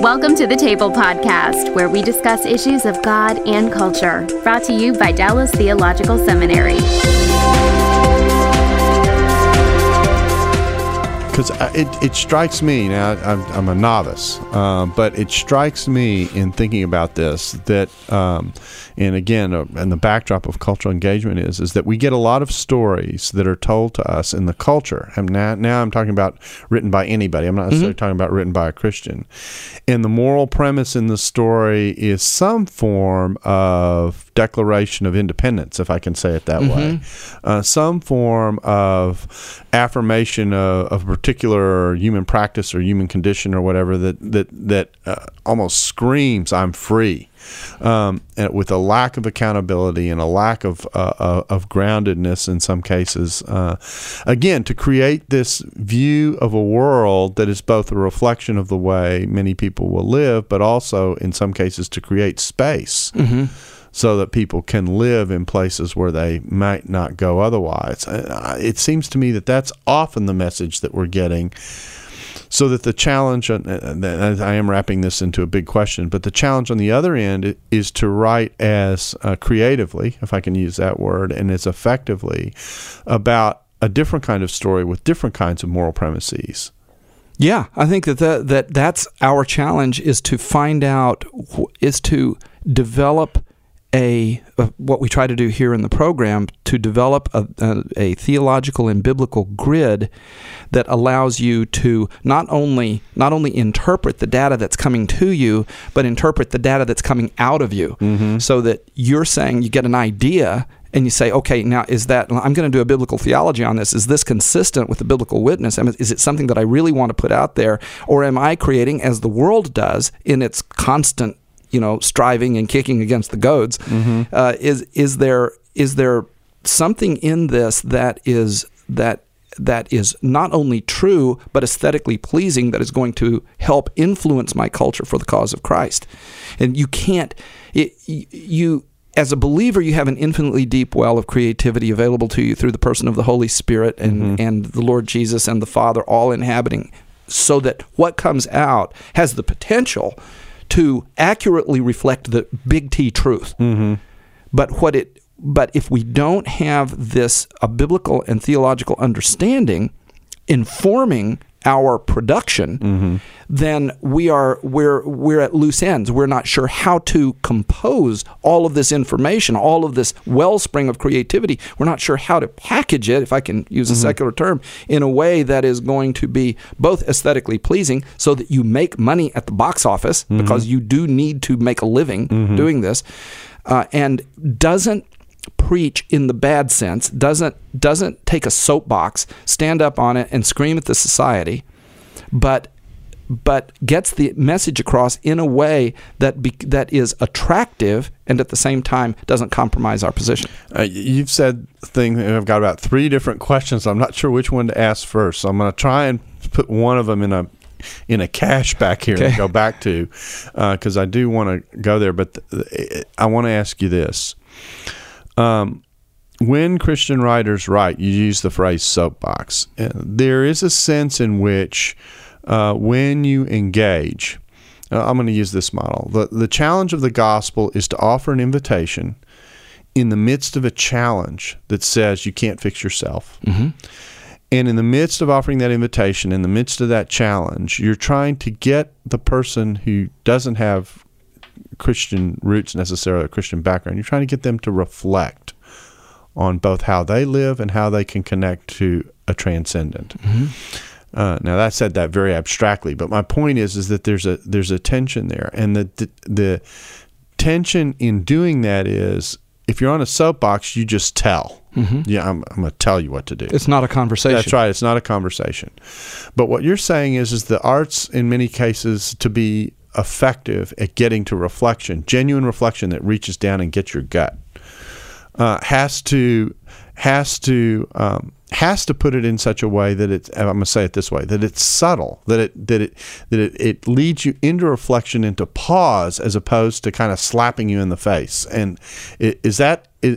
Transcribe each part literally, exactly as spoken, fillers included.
Welcome to the Table Podcast, where we discuss issues of God and culture. Brought to you by Dallas Theological Seminary. Because it, it strikes me, now I'm, I'm a novice, uh, but it strikes me in thinking about this that, um, and again, uh, and the backdrop of cultural engagement is, is that we get a lot of stories that are told to us in the culture. And now, now I'm talking about written by anybody. I'm not necessarily mm-hmm. talking about written by a Christian. And the moral premise in the story is some form of declaration of independence, if I can say it that mm-hmm. way. Uh, some form of affirmation of, of a particular human practice or human condition or whatever that that that uh, almost screams, "I'm free," um, and with a lack of accountability and a lack of uh, of groundedness in some cases. Uh, again, to create this view of a world that is both a reflection of the way many people will live, but also in some cases to create space. Mm-hmm. So that people can live in places where they might not go otherwise. It seems to me that that's often the message that we're getting. So that the challenge, and I am wrapping this into a big question, but the challenge on the other end is to write as uh, creatively, if I can use that word, and as effectively about a different kind of story with different kinds of moral premises. Yeah, I think that, that, that that's our challenge, is to find out, is to develop A, uh, what we try to do here in the program, to develop a, a, a theological and biblical grid that allows you to not only not only interpret the data that's coming to you, but interpret the data that's coming out of you, mm-hmm. so that you're saying, you get an idea and you say, okay, now is that, I'm going to do a biblical theology on this. Is this consistent with the biblical witness? Is it something that I really want to put out there? Or am I creating, as the world does in its constant you know, striving and kicking against the goads, mm-hmm. uh, is is there is there something in this that is that that is not only true but aesthetically pleasing, that is going to help influence my culture for the cause of Christ? And you can't it, you as a believer, you have an infinitely deep well of creativity available to you through the person of the Holy Spirit and mm-hmm. and the Lord Jesus and the Father, all inhabiting, so that what comes out has the potential to accurately reflect the big T truth. Mm-hmm. But what it but if we don't have this a biblical and theological understanding informing our production, mm-hmm. then we are we're we're at loose ends. We're not sure how to compose all of this information, all of this wellspring of creativity. We're not sure how to package it, if I can use a mm-hmm. secular term, in a way that is going to be both aesthetically pleasing, so that you make money at the box office, mm-hmm. because you do need to make a living mm-hmm. doing this, uh, and doesn't preach in the bad sense, doesn't doesn't take a soapbox, stand up on it and scream at the society, but but gets the message across in a way that be, that is attractive and at the same time doesn't compromise our position. Uh, you've said thing. I've got about three different questions. I'm not sure which one to ask first, so I'm going to try and put one of them in a in a cache back here okay. and go back to, because uh, I do want to go there. But th- I want to ask you this. Um, when Christian writers write, you use the phrase soapbox. Uh, there is a sense in which uh, when you engage, uh, I'm going to use this model. The, the challenge of the gospel is to offer an invitation in the midst of a challenge that says you can't fix yourself. Mm-hmm. And in the midst of offering that invitation, in the midst of that challenge, you're trying to get the person who doesn't have Christian roots necessarily, a Christian background, you're trying to get them to reflect on both how they live and how they can connect to a transcendent. Mm-hmm. Uh, now, that said that very abstractly, but my point is is that there's a there's a tension there, and the, the the tension in doing that is, if you're on a soapbox, you just tell. Mm-hmm. Yeah, I'm, I'm going to tell you what to do. It's not a conversation. That's right. It's not a conversation. But what you're saying is, is the arts, in many cases, to be effective at getting to reflection, genuine reflection that reaches down and gets your gut, uh, has to has to um, has to put it in such a way that it's, I'm going to say it this way, that it's subtle, that it that it that it, it leads you into reflection, into pause, as opposed to kind of slapping you in the face. And it, is that it,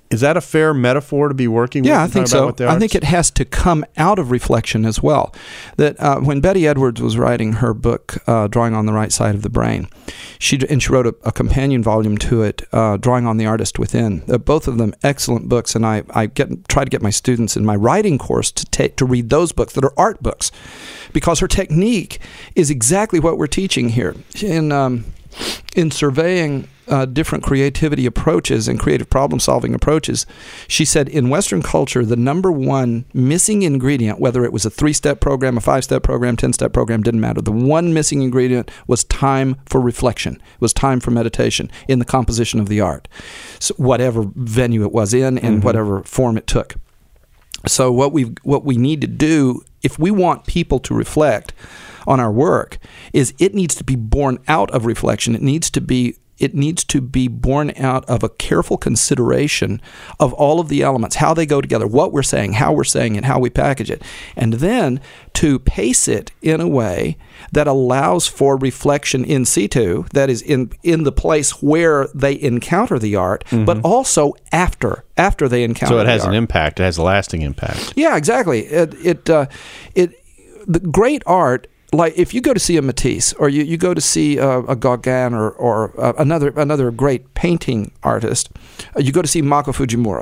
is that a fair metaphor to be working with? Yeah, I think so. I think it has to come out of reflection as well. That uh, when Betty Edwards was writing her book, uh, Drawing on the Right Side of the Brain, she and she wrote a, a companion volume to it, uh, Drawing on the Artist Within. Uh, both of them excellent books, and I, I get try to get my students in my writing course to take to read those books that are art books, because her technique is exactly what we're teaching here in um, in surveying Uh, different creativity approaches and creative problem-solving approaches. She said in Western culture, the number one missing ingredient, whether it was a three-step program, a five-step program, ten-step program, didn't matter. The one missing ingredient was time for reflection, was time for meditation in the composition of the art, so whatever venue it was in and mm-hmm. whatever form it took. So what we what we need to do, if we want people to reflect on our work, is it needs to be born out of reflection. It needs to be It needs to be born out of a careful consideration of all of the elements, how they go together, what we're saying, how we're saying it, how we package it, and then to pace it in a way that allows for reflection in situ, that is in in the place where they encounter the art, mm-hmm. but also after after they encounter the art. So it has an impact. It has a lasting impact. Yeah, exactly. It it uh, it the great art. Like if you go to see a Matisse, or you, you go to see uh, a Gauguin, or or uh, another another great painting artist, uh, you go to see Mako Fujimura.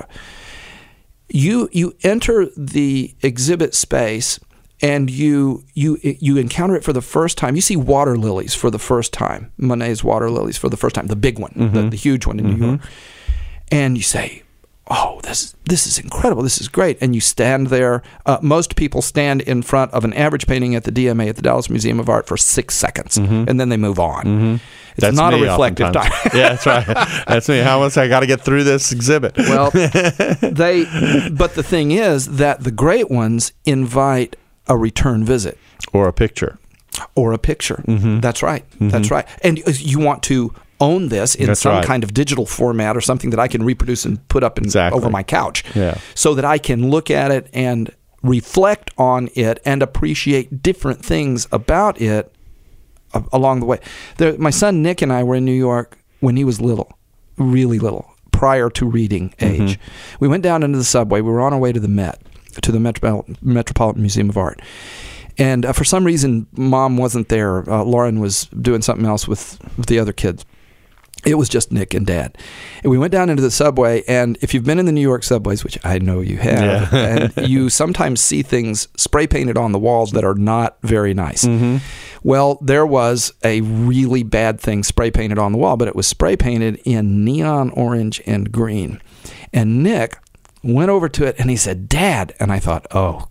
You you enter the exhibit space and you you you encounter it for the first time. You see water lilies for the first time, Monet's water lilies for the first time, the big one, mm-hmm. the, the huge one in mm-hmm. New York, and you say, oh, this this is incredible. This is great. And you stand there. Uh, most people stand in front of an average painting at the D M A, at the Dallas Museum of Art, for six seconds, mm-hmm. and then they move on. Mm-hmm. It's that's not me a reflective time. Yeah, that's right. That's me. How much I got to get through this exhibit? Well, they. But the thing is that the great ones invite a return visit, or a picture, or a picture. Mm-hmm. That's right. Mm-hmm. That's right. And you want to own this in That's some right. kind of digital format, or something that I can reproduce and put up in, exactly. over my couch, yeah. so that I can look at it and reflect on it and appreciate different things about it uh, along the way. There, my son Nick and I were in New York when he was little, really little, prior to reading age. Mm-hmm. We went down into the subway. We were on our way to the Met, to the Metro- Metropolitan Museum of Art. And uh, for some reason, Mom wasn't there. Uh, Lauren was doing something else with, with the other kids. It was just Nick and Dad. And we went down into the subway, and if you've been in the New York subways, which I know you have, yeah. and you sometimes see things spray painted on the walls that are not very nice. Mm-hmm. Well, there was a really bad thing spray painted on the wall, but it was spray painted in neon orange and green. And Nick went over to it, and he said, "Dad," and I thought, oh,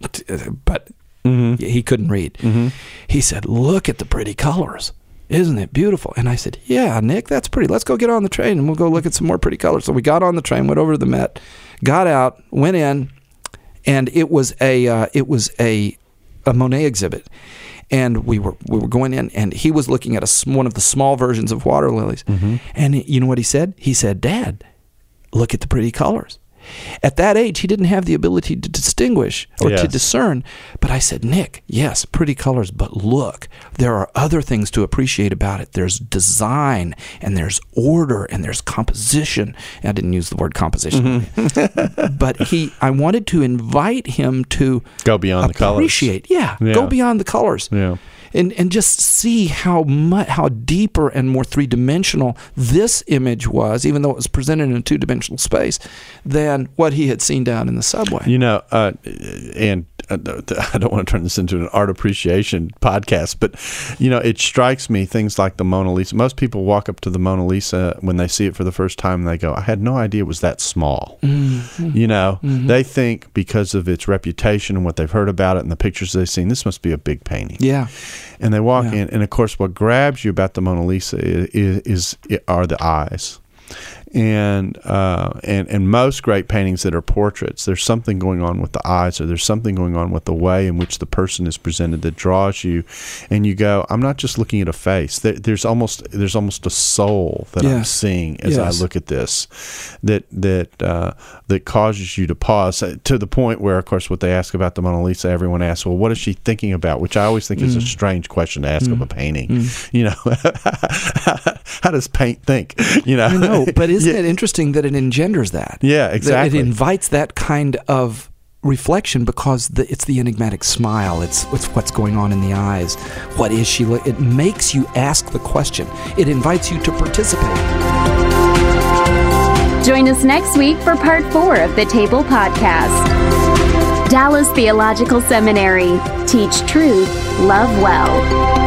but mm-hmm. he couldn't read. Mm-hmm. He said, "Look at the pretty colors. Isn't it beautiful?" And I said, "Yeah, Nick, that's pretty. Let's go get on the train and we'll go look at some more pretty colors." So we got on the train, went over to the Met, got out, went in, and it was a uh, it was a a Monet exhibit. And we were we were going in, and he was looking at a, one of the small versions of water lilies. Mm-hmm. And you know what he said? He said, "Dad, look at the pretty colors." At that age, he didn't have the ability to distinguish or yes. to discern. But I said, "Nick, yes, pretty colors, but look, there are other things to appreciate about it. There's design, and there's order, and there's composition." And I didn't use the word composition. Mm-hmm. But he, I wanted to invite him to go beyond the colors. Appreciate, yeah, yeah, go beyond the colors. Yeah. And and just see how much, how deeper and more three-dimensional this image was, even though it was presented in a two-dimensional space, than what he had seen down in the subway. You know, uh, and uh, I don't want to turn this into an art appreciation podcast, but, you know, it strikes me, things like the Mona Lisa. Most people walk up to the Mona Lisa when they see it for the first time, and they go, "I had no idea it was that small." Mm-hmm. You know, mm-hmm. they think because of its reputation and what they've heard about it and the pictures they've seen, this must be a big painting. Yeah. And they walk yeah. in, and of course, what grabs you about the Mona Lisa is, is, is are the eyes. And uh, and and most great paintings that are portraits, there's something going on with the eyes, or there's something going on with the way in which the person is presented that draws you, and you go, "I'm not just looking at a face. There, there's almost there's almost a soul that yes. I'm seeing as yes. I look at this, that that uh, that causes you to pause." To the point where, of course, what they ask about the Mona Lisa, everyone asks, "Well, what is she thinking about?" Which I always think mm. is a strange question to ask mm. of a painting. Mm. You know, how does paint think? You know, I know, but isn't Yeah. it interesting that it engenders that? Yeah, That exactly. it invites that kind of reflection because the, it's the enigmatic smile. It's, it's what's going on in the eyes. What is she? Lo- it makes you ask the question. It invites you to participate. Join us next week for part four of the Table Podcast. Dallas Theological Seminary. Teach truth, love well.